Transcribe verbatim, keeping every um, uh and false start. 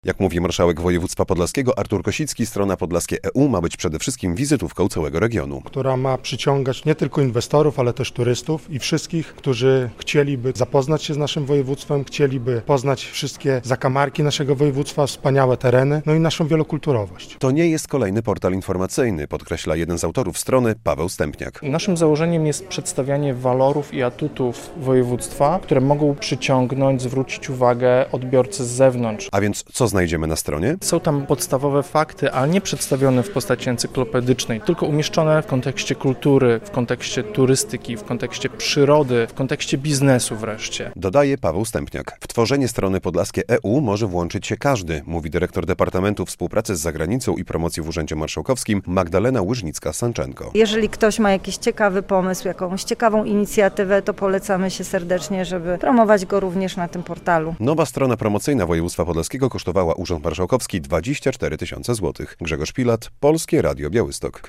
Jak mówi marszałek województwa podlaskiego Artur Kosicki, strona Podlaskie E U ma być przede wszystkim wizytówką całego regionu. Która ma przyciągać nie tylko inwestorów, ale też turystów i wszystkich, którzy chcieliby zapoznać się z naszym województwem, chcieliby poznać wszystkie zakamarki naszego województwa, wspaniałe tereny, no i naszą wielokulturowość. To nie jest kolejny portal informacyjny, podkreśla jeden z autorów strony, Paweł Stępniak. Naszym założeniem jest przedstawianie walorów i atutów województwa, które mogą przyciągnąć, zwrócić uwagę odbiorcy z zewnątrz. A więc co znajdziemy na stronie? Są tam podstawowe fakty, ale nie przedstawione w postaci encyklopedycznej, tylko umieszczone w kontekście kultury, w kontekście turystyki, w kontekście przyrody, w kontekście biznesu wreszcie. Dodaje Paweł Stępniak. W tworzenie strony Podlaskie E U może włączyć się każdy, mówi dyrektor Departamentu Współpracy z Zagranicą i Promocji w Urzędzie Marszałkowskim Magdalena Łyżnicka-Sanczenko. Jeżeli ktoś ma jakiś ciekawy pomysł, jakąś ciekawą inicjatywę, to polecamy się serdecznie, żeby promować go również na tym portalu. Nowa strona promocyjna województwa podlaskiego kosztowała Urząd Marszałkowski dwadzieścia cztery tysiące złotych. Grzegorz Pilat, Polskie Radio Białystok.